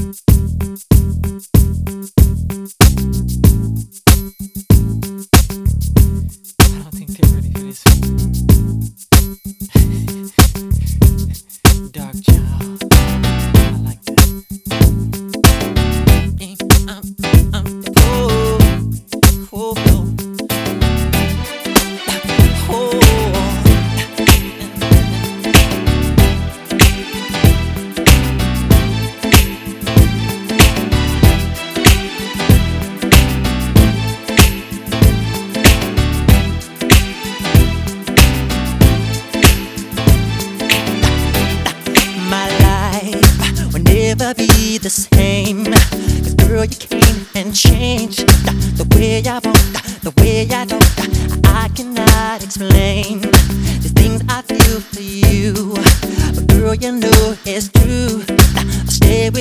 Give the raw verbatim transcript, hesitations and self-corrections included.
I don't think they're ready for this. Dark child. I like that. Eh, um, um, oh, oh, oh. Oh. My life will never be the same. 'Cause girl, you came and changed the way I walk, the way I talk. I cannot explain the things I feel for you, but girl, you know it's true. Stay with